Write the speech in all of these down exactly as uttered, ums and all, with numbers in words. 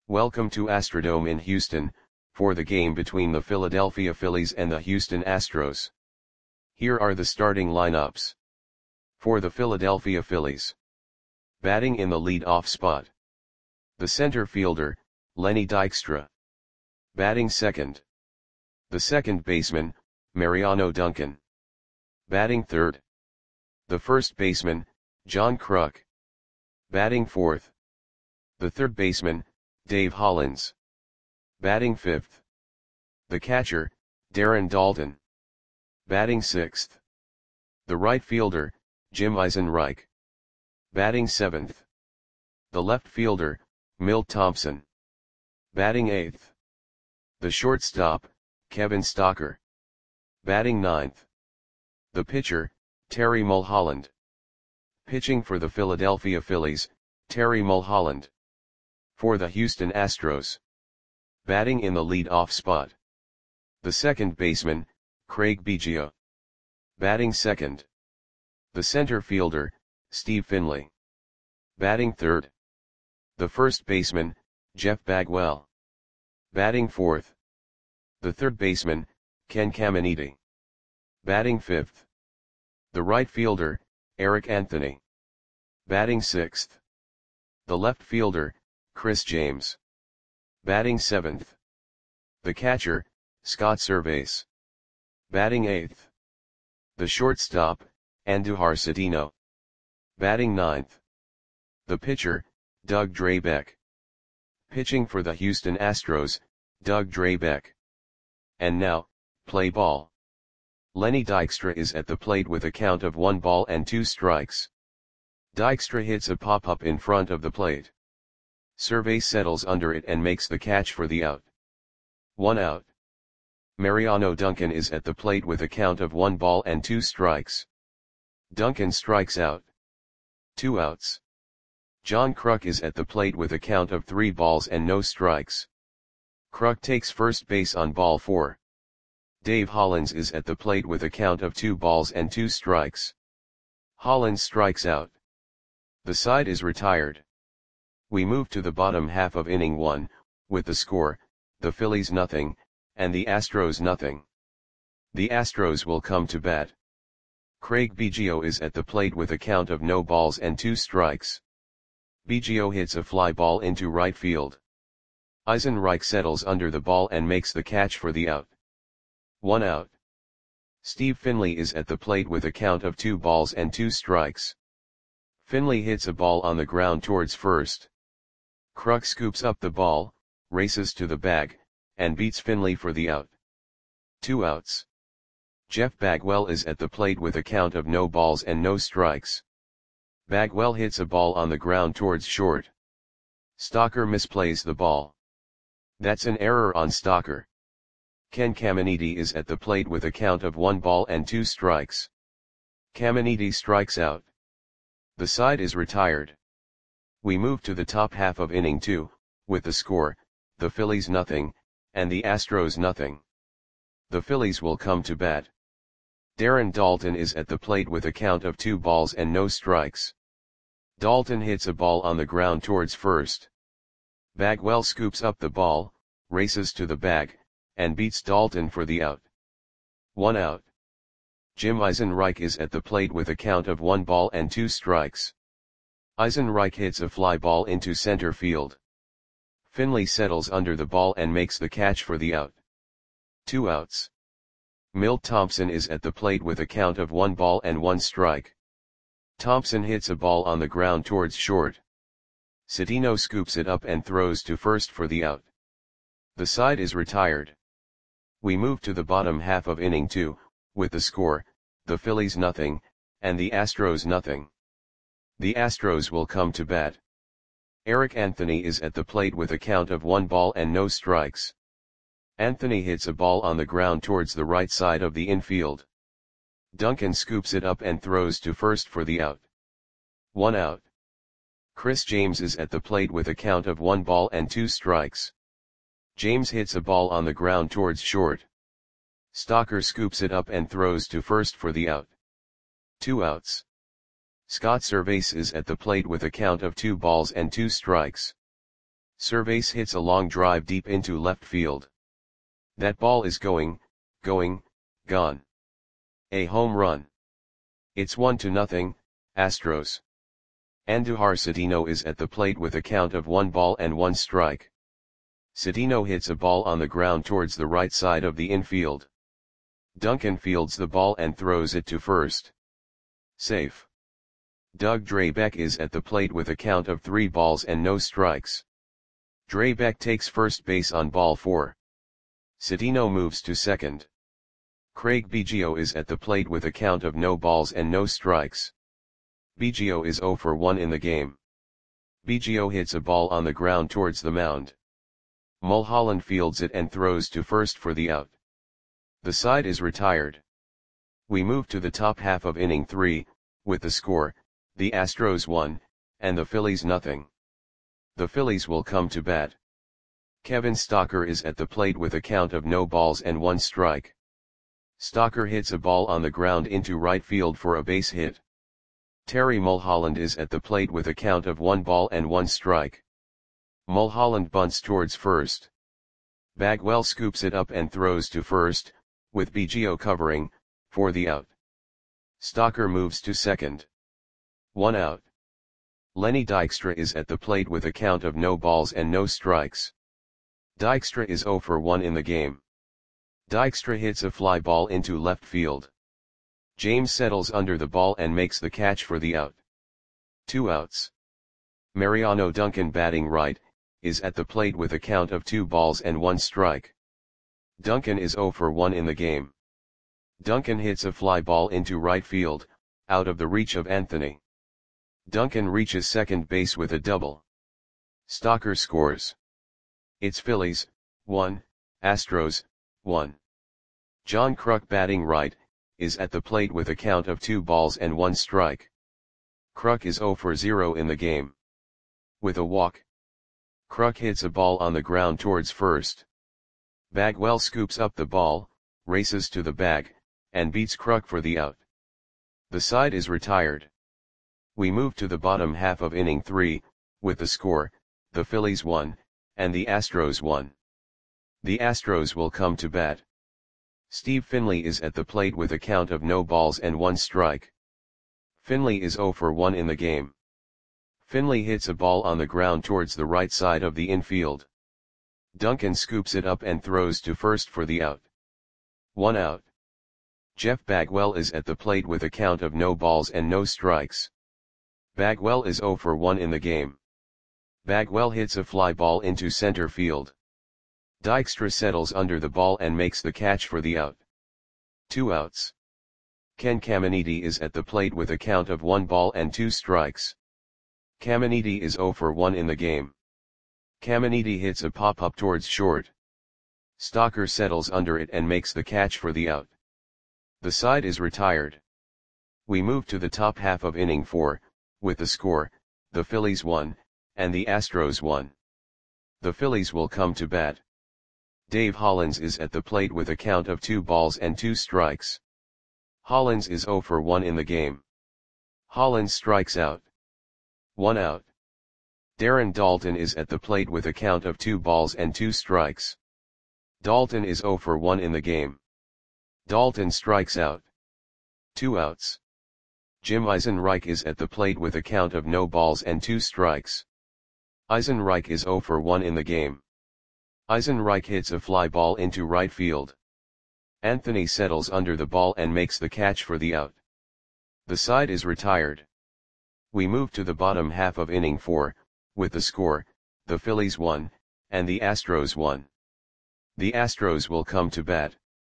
Welcome to Astrodome in Houston, for the game between the Philadelphia Phillies and the Houston Astros. Here are the starting lineups. For the Philadelphia Phillies. Batting in the lead-off spot. The center fielder, Lenny Dykstra. Batting second. The second baseman, Mariano Duncan. Batting third. The first baseman, John Kruk. Batting fourth. The third baseman, Dave Hollins. Batting fifth. The catcher, Darren Daulton. Batting sixth. The right fielder, Jim Eisenreich. Batting seventh. The left fielder, Milt Thompson. Batting eighth. The shortstop, Kevin Stocker. Batting ninth. The pitcher, Terry Mulholland. Pitching for the Philadelphia Phillies, Terry Mulholland. For the Houston Astros. Batting in the lead-off spot. The second baseman, Craig Biggio. Batting second. The center fielder, Steve Finley. Batting third. The first baseman, Jeff Bagwell. Batting fourth. The third baseman, Ken Caminiti. Batting fifth. The right fielder, Eric Anthony. Batting sixth. The left fielder, Chris James. Batting seventh. The catcher, Scott Servais. Batting eighth. The shortstop, Andujar Cedeno. Batting ninth. The pitcher, Doug Drabek. Pitching for the Houston Astros, Doug Drabek. And now, play ball. Lenny Dykstra is at the plate with a count of one ball and two strikes. Dykstra hits a pop-up in front of the plate. Servais settles under it and makes the catch for the out. One out. Mariano Duncan is at the plate with a count of one ball and two strikes. Duncan strikes out. Two outs. John Kruk is at the plate with a count of three balls and no strikes. Kruk takes first base on ball four. Dave Hollins is at the plate with a count of two balls and two strikes. Hollins strikes out. The side is retired. We move to the bottom half of inning one, with the score, the Phillies nothing, and the Astros nothing. The Astros will come to bat. Craig Biggio is at the plate with a count of no balls and two strikes. Biggio hits a fly ball into right field. Eisenreich settles under the ball and makes the catch for the out. One out. Steve Finley is at the plate with a count of two balls and two strikes. Finley hits a ball on the ground towards first. Kruk scoops up the ball, races to the bag, and beats Finley for the out. Two outs. Jeff Bagwell is at the plate with a count of no balls and no strikes. Bagwell hits a ball on the ground towards short. Stocker misplays the ball. That's an error on Stocker. Ken Caminiti is at the plate with a count of one ball and two strikes. Caminiti strikes out. The side is retired. We move to the top half of inning two, with the score, the Phillies nothing, and the Astros nothing. The Phillies will come to bat. Darren Daulton is at the plate with a count of two balls and no strikes. Daulton hits a ball on the ground towards first. Bagwell scoops up the ball, races to the bag, and beats Daulton for the out. One out. Jim Eisenreich is at the plate with a count of one ball and two strikes. Eisenreich hits a fly ball into center field. Finley settles under the ball and makes the catch for the out. Two outs. Milt Thompson is at the plate with a count of one ball and one strike. Thompson hits a ball on the ground towards short. Cedeno scoops it up and throws to first for the out. The side is retired. We move to the bottom half of inning two, with the score, the Phillies nothing, and the Astros nothing. The Astros will come to bat. Eric Anthony is at the plate with a count of one ball and no strikes. Anthony hits a ball on the ground towards the right side of the infield. Duncan scoops it up and throws to first for the out. One out. Chris James is at the plate with a count of one ball and two strikes. James hits a ball on the ground towards short. Stocker scoops it up and throws to first for the out. Two outs. Scott Servais is at the plate with a count of two balls and two strikes. Servais hits a long drive deep into left field. That ball is going, going, gone. A home run. It's one to nothing, Astros. Andujar Cedeno is at the plate with a count of one ball and one strike. Cedeno hits a ball on the ground towards the right side of the infield. Duncan fields the ball and throws it to first. Safe. Doug Drabek is at the plate with a count of three balls and no strikes. Drabek takes first base on ball four. Cedeno moves to second. Craig Biggio is at the plate with a count of no balls and no strikes. Biggio is zero for one in the game. Biggio hits a ball on the ground towards the mound. Mulholland fields it and throws to first for the out. The side is retired. We move to the top half of inning three, with the score, the Astros one, and the Phillies nothing. The Phillies will come to bat. Kevin Stocker is at the plate with a count of no balls and one strike. Stocker hits a ball on the ground into right field for a base hit. Terry Mulholland is at the plate with a count of one ball and one strike. Mulholland bunts towards first. Bagwell scoops it up and throws to first, with Biggio covering, for the out. Stocker moves to second. One out. Lenny Dykstra is at the plate with a count of no balls and no strikes. Dykstra is zero for one in the game. Dykstra hits a fly ball into left field. James settles under the ball and makes the catch for the out. Two outs. Mariano Duncan, batting right, is at the plate with a count of two balls and one strike. Duncan is zero for one in the game. Duncan hits a fly ball into right field, out of the reach of Anthony. Duncan reaches second base with a double. Stocker scores. It's Phillies, one, Astros, one. John Kruk, batting right, is at the plate with a count of two balls and one strike. Kruk is zero for zero in the game. With a walk. Kruk hits a ball on the ground towards first. Bagwell scoops up the ball, races to the bag, and beats Kruk for the out. The side is retired. We move to the bottom half of inning three, with the score, the Phillies one, and the Astros one. The Astros will come to bat. Steve Finley is at the plate with a count of no balls and one strike. Finley is zero for one in the game. Finley hits a ball on the ground towards the right side of the infield. Duncan scoops it up and throws to first for the out. One out. Jeff Bagwell is at the plate with a count of no balls and no strikes. Bagwell is zero for one in the game. Bagwell hits a fly ball into center field. Dykstra settles under the ball and makes the catch for the out. Two outs. Ken Caminiti is at the plate with a count of one ball and two strikes. Caminiti is zero for one in the game. Caminiti hits a pop-up towards short. Stocker settles under it and makes the catch for the out. The side is retired. We move to the top half of inning four, with the score, the Phillies one, and the Astros one. The Phillies will come to bat. Dave Hollins is at the plate with a count of two balls and two strikes. Hollins is zero for one in the game. Hollins strikes out. One out. Darren Daulton is at the plate with a count of two balls and two strikes. Daulton is zero for one in the game. Daulton strikes out. Two outs. Jim Eisenreich is at the plate with a count of no balls and two strikes. Eisenreich is zero for one in the game. Eisenreich hits a fly ball into right field. Anthony settles under the ball and makes the catch for the out. The side is retired. We move to the bottom half of inning four, with the score, the Phillies one, and the Astros one. The Astros will come to bat.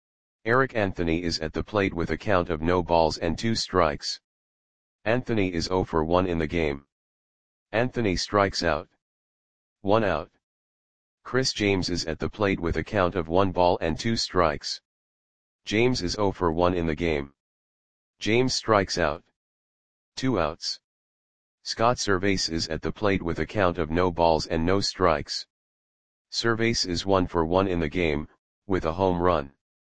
Eric Anthony is at the plate with a count of no balls and two strikes. Anthony is zero for one in the game. Anthony strikes out. One out. Chris James is at the plate with a count of one ball and two strikes. James is zero for one in the game. James strikes out. Two outs. Scott Servais is at the plate with a count of no balls and no strikes. Servais is one for one in the game, with a home run.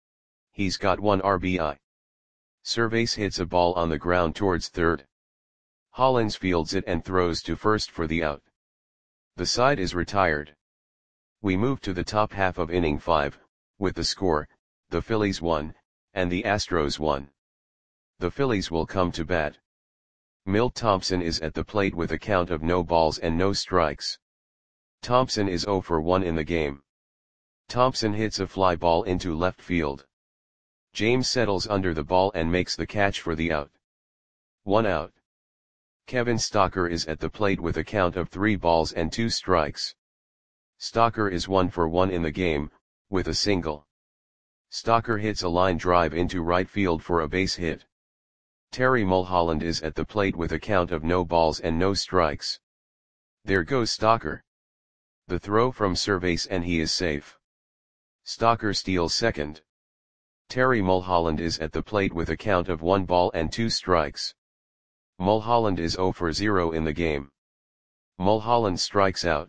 He's got one R B I. Servais hits a ball on the ground towards third. Hollins fields it and throws to first for the out. The side is retired. We move to the top half of inning five, with the score, the Phillies one, and the Astros one. The Phillies will come to bat. Milt Thompson is at the plate with a count of no balls and no strikes. Thompson is oh for one in the game. Thompson hits a fly ball into left field. James settles under the ball and makes the catch for the out. One out. Kevin Stocker is at the plate with a count of three balls and two strikes. Stocker is one for one in the game, with a single. Stocker hits a line drive into right field for a base hit. Terry Mulholland is at the plate with a count of no balls and no strikes. There goes Stocker. The throw from Cervase and he is safe. Stocker steals second. Terry Mulholland is at the plate with a count of one ball and two strikes. Mulholland is oh for zero in the game. Mulholland strikes out.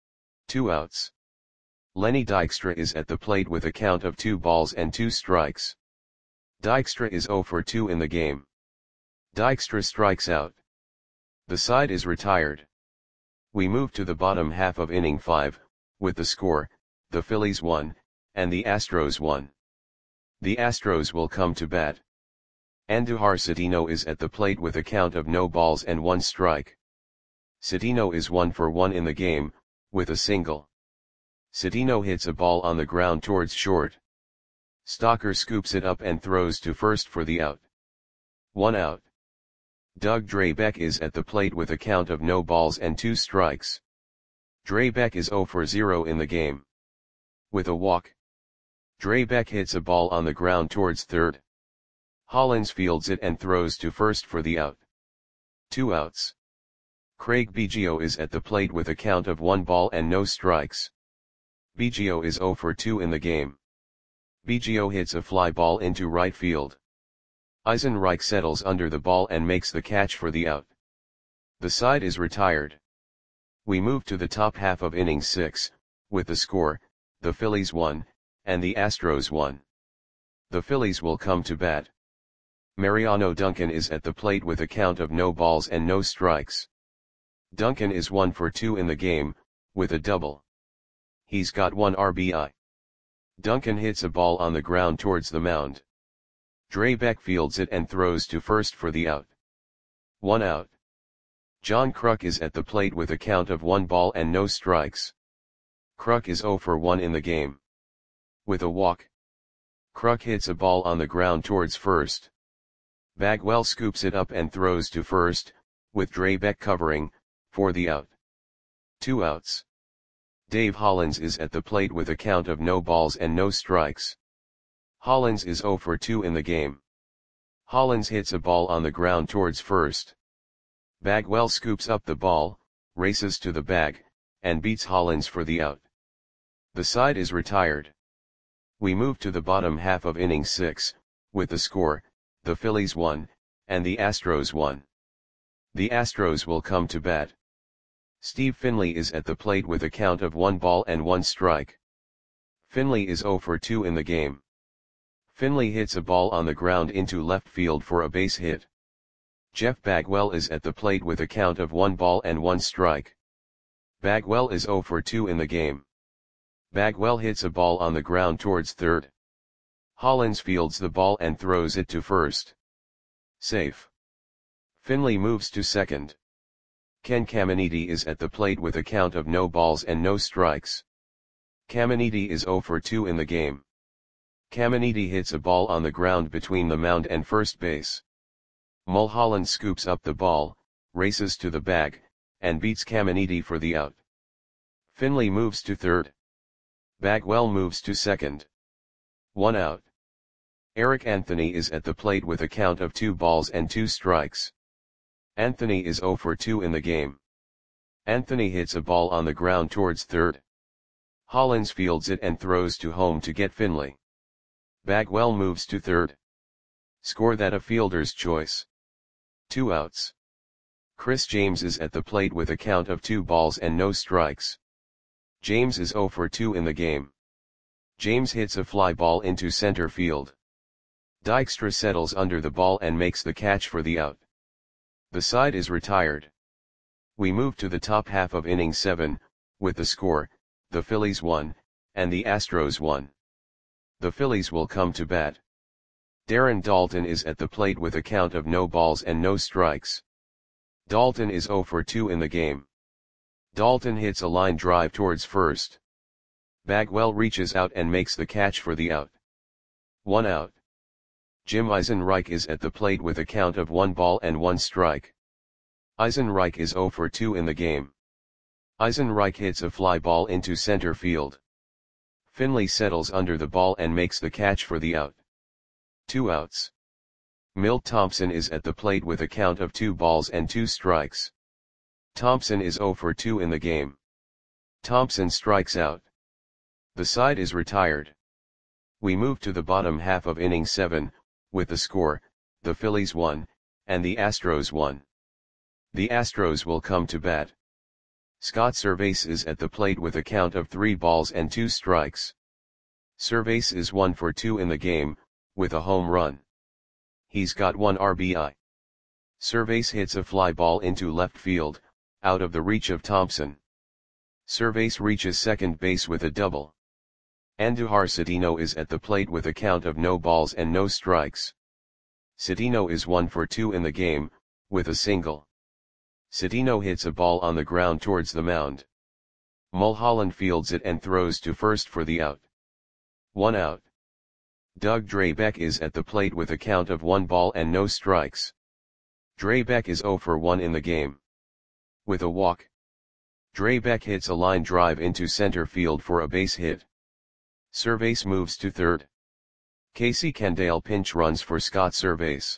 Two outs. Lenny Dykstra is at the plate with a count of two balls and two strikes. Dykstra is oh for two in the game. Dykstra strikes out. The side is retired. We move to the bottom half of inning five, with the score, the Phillies one, and the Astros one. The Astros will come to bat. Andujar Cedeno is at the plate with a count of no balls and one strike. Cedeno is one for one in the game, with a single. Cedeno hits a ball on the ground towards short. Stocker scoops it up and throws to first for the out. One out. Doug Drabek is at the plate with a count of no balls and two strikes. Drabek is oh for zero in the game. With a walk. Drabek hits a ball on the ground towards third. Hollins fields it and throws to first for the out. Two outs. Craig Biggio is at the plate with a count of one ball and no strikes. Biggio is oh for two in the game. Biggio hits a fly ball into right field. Eisenreich settles under the ball and makes the catch for the out. The side is retired. We move to the top half of inning six, with the score, the Phillies one, and the Astros one. The Phillies will come to bat. Mariano Duncan is at the plate with a count of no balls and no strikes. Duncan is one for two in the game, with a double. He's got one R B I. Duncan hits a ball on the ground towards the mound. Drabek fields it and throws to first for the out. One out. John Kruk is at the plate with a count of one ball and no strikes. Kruk is oh for one in the game. With a walk. Kruk hits a ball on the ground towards first. Bagwell scoops it up and throws to first, with Drabek covering, for the out. Two outs. Dave Hollins is at the plate with a count of no balls and no strikes. Hollins is oh for two in the game. Hollins hits a ball on the ground towards first. Bagwell scoops up the ball, races to the bag, and beats Hollins for the out. The side is retired. We move to the bottom half of inning six, with the score, the Phillies one, and the Astros one. The Astros will come to bat. Steve Finley is at the plate with a count of one ball and one strike. Finley is oh for two in the game. Finley hits a ball on the ground into left field for a base hit. Jeff Bagwell is at the plate with a count of one ball and one strike. Bagwell is oh for two in the game. Bagwell hits a ball on the ground towards third. Hollins fields the ball and throws it to first. Safe. Finley moves to second. Ken Caminiti is at the plate with a count of no balls and no strikes. Caminiti is oh for two in the game. Caminiti hits a ball on the ground between the mound and first base. Mulholland scoops up the ball, races to the bag, and beats Caminiti for the out. Finley moves to third. Bagwell moves to second. One out. Eric Anthony is at the plate with a count of two balls and two strikes. Anthony is oh for two in the game. Anthony hits a ball on the ground towards third. Hollins fields it and throws to home to get Finley. Bagwell moves to third. Score that a fielder's choice. Two outs. Chris James is at the plate with a count of two balls and no strikes. James is oh for two in the game. James hits a fly ball into center field. Dykstra settles under the ball and makes the catch for the out. The side is retired. We move to the top half of inning seven, With the score, the Phillies won, and the Astros won. The Phillies will come to bat. Darren Daulton is at the plate with a count of no balls and no strikes. Daulton is oh for two in the game. Daulton hits a line drive towards first. Bagwell reaches out and makes the catch for the out. One out. Jim Eisenreich is at the plate with a count of one ball and one strike. Eisenreich is oh for two in the game. Eisenreich hits a fly ball into center field. Finley settles under the ball and makes the catch for the out. Two outs. Milt Thompson is at the plate with a count of two balls and two strikes. Thompson is oh for two in the game. Thompson strikes out. The side is retired. We move to the bottom half of inning seven, with the score, the Phillies won, and the Astros won. The Astros will come to bat. Scott Servais is at the plate with a count of three balls and two strikes. Servais is one for two in the game, with a home run. He's got one R B I. Servais hits a fly ball into left field, out of the reach of Thompson. Servais reaches second base with a double. Andujar Cedeno is at the plate with a count of no balls and no strikes. Cedeno is one for two in the game, with a single. Cedeno hits a ball on the ground towards the mound. Mulholland fields it and throws to first for the out. One out. Doug Drabek is at the plate with a count of one ball and no strikes. Drabek is oh for one in the game. With a walk. Drabek hits a line drive into center field for a base hit. Servais moves to third. Casey Candale pinch runs for Scott Servais.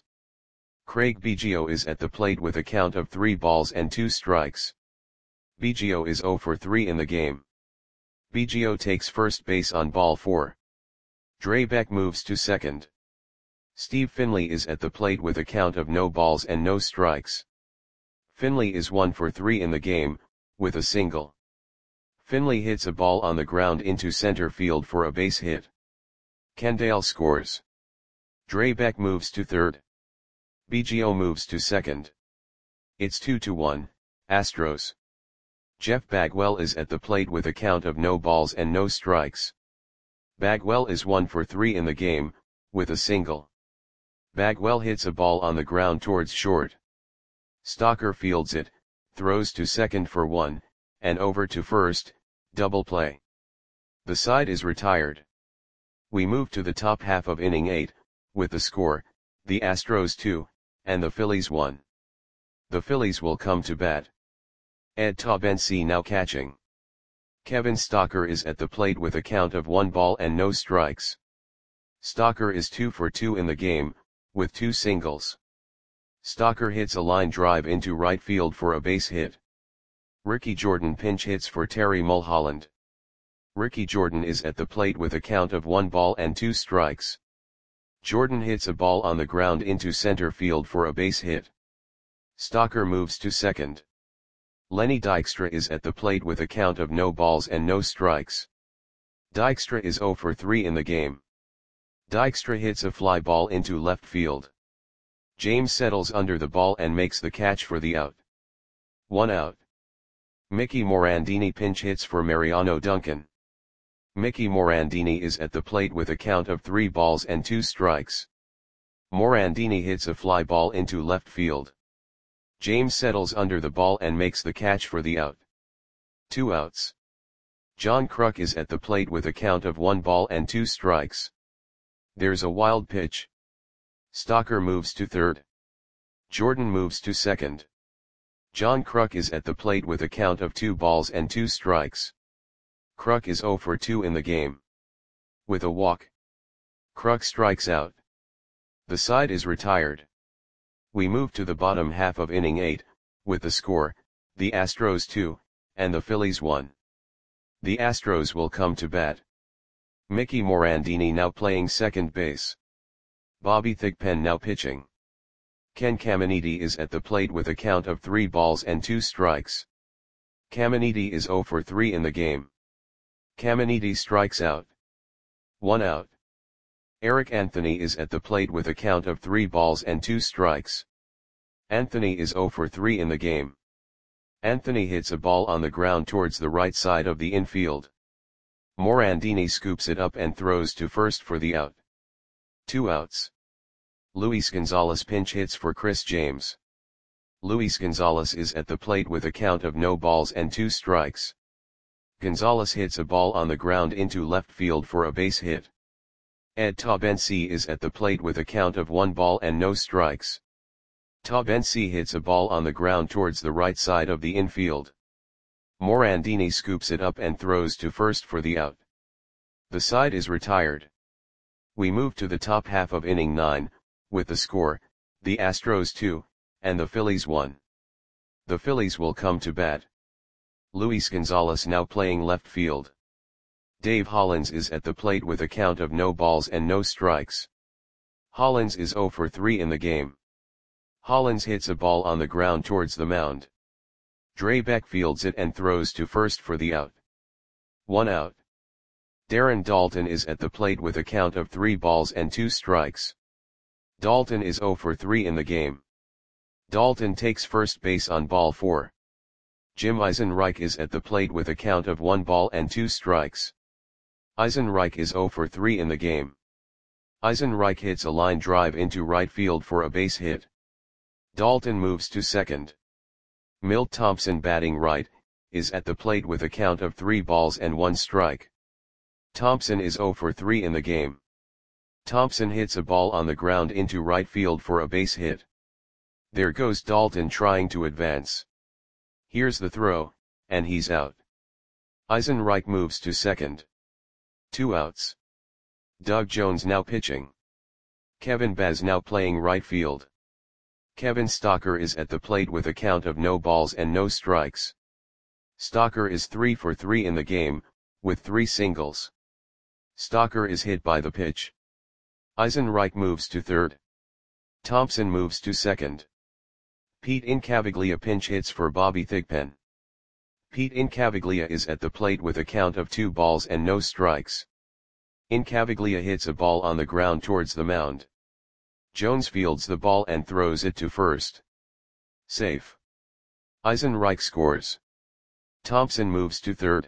Craig Biggio is at the plate with a count of three balls and two strikes. Biggio is oh for three in the game. Biggio takes first base on ball four. Drabek moves to second. Steve Finley is at the plate with a count of no balls and no strikes. Finley is one for three in the game, with a single. Finley hits a ball on the ground into center field for a base hit. Candale scores. Drabek moves to third. Biggio moves to second. It's two to one, Astros. Jeff Bagwell is at the plate with a count of no balls and no strikes. Bagwell is one for three in the game, with a single. Bagwell hits a ball on the ground towards short. Stalker fields it, throws to second for one, and over to first, double play. The side is retired. We move to the top half of inning eight, with the score, the Astros two, and the Phillies one. The Phillies will come to bat. Ed Taubensee now catching. Kevin Stalker is at the plate with a count of one ball and no strikes. Stalker is two for two in the game, with two singles. Stalker hits a line drive into right field for a base hit. Ricky Jordan pinch hits for Terry Mulholland. Ricky Jordan is at the plate with a count of one ball and two strikes. Jordan hits a ball on the ground into center field for a base hit. Stalker moves to second. Lenny Dykstra is at the plate with a count of no balls and no strikes. Dykstra is oh for three in the game. Dykstra hits a fly ball into left field. James settles under the ball and makes the catch for the out. One out. Mickey Morandini pinch hits for Mariano Duncan. Mickey Morandini is at the plate with a count of three balls and two strikes. Morandini hits a fly ball into left field. James settles under the ball and makes the catch for the out. Two outs. John Kruk is at the plate with a count of one ball and two strikes. There's a wild pitch. Stalker moves to third. Jordan moves to second. John Kruk is at the plate with a count of two balls and two strikes. Kruk is oh for two in the game. With a walk. Kruk strikes out. The side is retired. We move to the bottom half of inning eight, with the score, the Astros two, and the Phillies one. The Astros will come to bat. Mickey Morandini now playing second base. Bobby Thigpen now pitching. Ken Caminiti is at the plate with a count of three balls and two strikes. Caminiti is oh for three in the game. Caminiti strikes out. One out. Eric Anthony is at the plate with a count of three balls and two strikes. Anthony is oh for three in the game. Anthony hits a ball on the ground towards the right side of the infield. Morandini scoops it up and throws to first for the out. Two outs. Luis Gonzalez pinch hits for Chris James. Luis Gonzalez is at the plate with a count of no balls and two strikes. Gonzalez hits a ball on the ground into left field for a base hit. Ed Taubensee is at the plate with a count of one ball and no strikes. Taubensee hits a ball on the ground towards the right side of the infield. Morandini scoops it up and throws to first for the out. The side is retired. We move to the top half of inning nine, with the score, the Astros two, and the Phillies one. The Phillies will come to bat. Luis Gonzalez now playing left field. Dave Hollins is at the plate with a count of no balls and no strikes. Hollins is oh for three in the game. Hollins hits a ball on the ground towards the mound. Drabek fields it and throws to first for the out. One out. Darren Daulton is at the plate with a count of three balls and two strikes. Daulton is oh for three in the game. Daulton takes first base on ball four. Jim Eisenreich is at the plate with a count of one ball and two strikes. Eisenreich is oh for three in the game. Eisenreich hits a line drive into right field for a base hit. Daulton moves to second. Milt Thompson batting right, is at the plate with a count of three balls and one strike. Thompson is oh for three in the game. Thompson hits a ball on the ground into right field for a base hit. There goes Daulton trying to advance. Here's the throw, and he's out. Eisenreich moves to second. Two outs. Doug Jones now pitching. Kevin Baz now playing right field. Kevin Stocker is at the plate with a count of no balls and no strikes. Stocker is three for three in the game, with three singles. Stocker is hit by the pitch. Eisenreich moves to third. Thompson moves to second. Pete Incaviglia pinch hits for Bobby Thigpen. Pete Incaviglia is at the plate with a count of two balls and no strikes. Incaviglia hits a ball on the ground towards the mound. Jones fields the ball and throws it to first. Safe. Eisenreich scores. Thompson moves to third.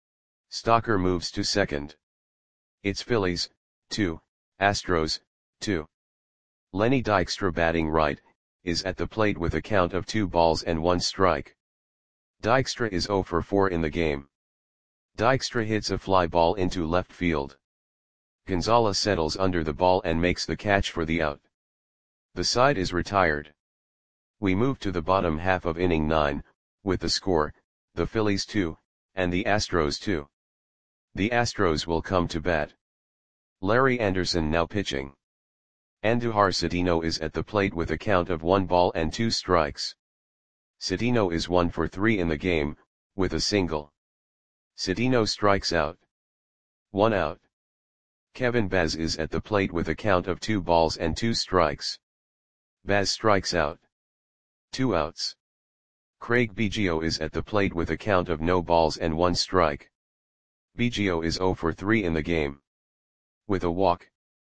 Stocker moves to second. It's Phillies, two, Astros, two. Lenny Dykstra batting right, is at the plate with a count of two balls and one strike. Dykstra is oh for four in the game. Dykstra hits a fly ball into left field. Gonzalez settles under the ball and makes the catch for the out. The side is retired. We move to the bottom half of inning nine, with the score, the Phillies two, and the Astros two. The Astros will come to bat. Larry Anderson now pitching. Andujar Cedeno is at the plate with a count of one ball and two strikes. Cedeno is one for three in the game, with a single. Cedeno strikes out. One out. Kevin Baz is at the plate with a count of two balls and two strikes. Baz strikes out. Two outs. Craig Biggio is at the plate with a count of no balls and one strike. Biggio is oh for three in the game. With a walk.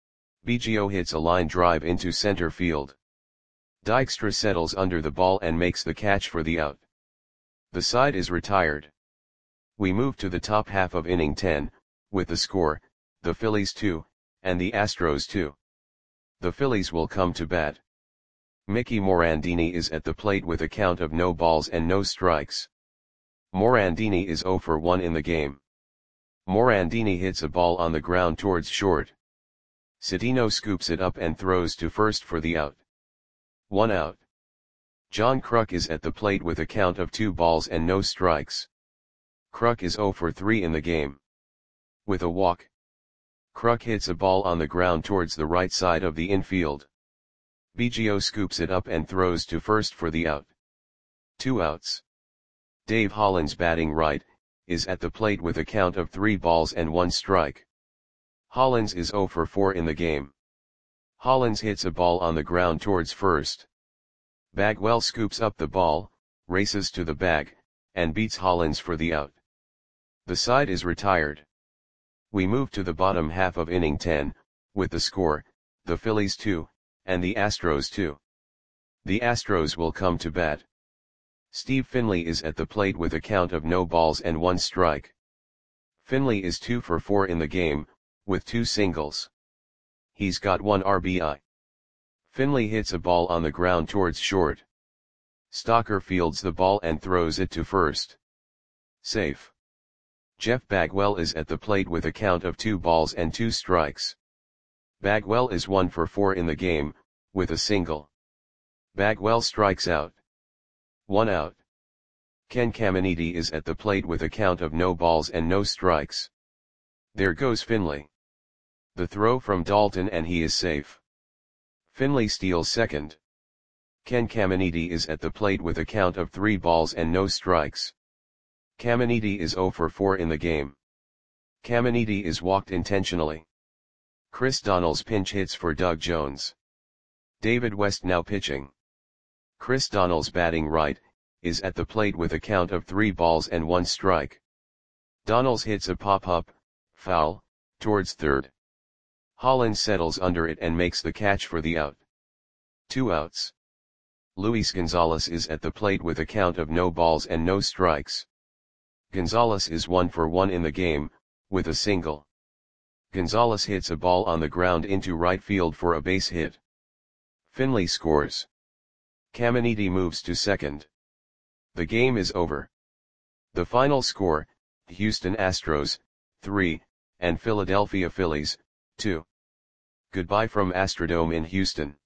Biggio hits a line drive into center field. Dykstra settles under the ball and makes the catch for the out. The side is retired. We move to the top half of inning ten, with the score, the Phillies two, and the Astros two. The Phillies will come to bat. Mickey Morandini is at the plate with a count of no balls and no strikes. Morandini is oh for one in the game. Morandini hits a ball on the ground towards short. Cedeno scoops it up and throws to first for the out. One out. John Kruk is at the plate with a count of two balls and no strikes. Kruk is oh for three in the game. With a walk. Kruk hits a ball on the ground towards the right side of the infield. Biggio scoops it up and throws to first for the out. Two outs. Dave Hollins batting right, is at the plate with a count of three balls and one strike. Hollins is oh for four in the game. Hollins hits a ball on the ground towards first. Bagwell scoops up the ball, races to the bag, and beats Hollins for the out. The side is retired. We move to the bottom half of inning ten, with the score, the Phillies two, and the Astros two. The Astros will come to bat. Steve Finley is at the plate with a count of no balls and one strike. Finley is two for four in the game, with two singles. He's got one R B I. Finley hits a ball on the ground towards short. Stocker fields the ball and throws it to first. Safe. Jeff Bagwell is at the plate with a count of two balls and two strikes. Bagwell is one for four in the game, with a single. Bagwell strikes out. One out. Ken Caminiti is at the plate with a count of no balls and no strikes. There goes Finley. The throw from Dalton and he is safe. Finley steals second. Ken Caminiti is at the plate with a count of three balls and no strikes. Caminiti is zero for four in the game. Caminiti is walked intentionally. Chris Donnells pinch hits for Doug Jones. David West now pitching. Chris Donnells batting right, is at the plate with a count of three balls and one strike. Donnells hits a pop-up, foul, towards third. Holland settles under it and makes the catch for the out. Two outs. Luis Gonzalez is at the plate with a count of no balls and no strikes. Gonzalez is one for one in the game, with a single. Gonzalez hits a ball on the ground into right field for a base hit. Finley scores. Caminiti moves to second. The game is over. The final score, Houston Astros, three, and Philadelphia Phillies, two. Goodbye from Astrodome in Houston.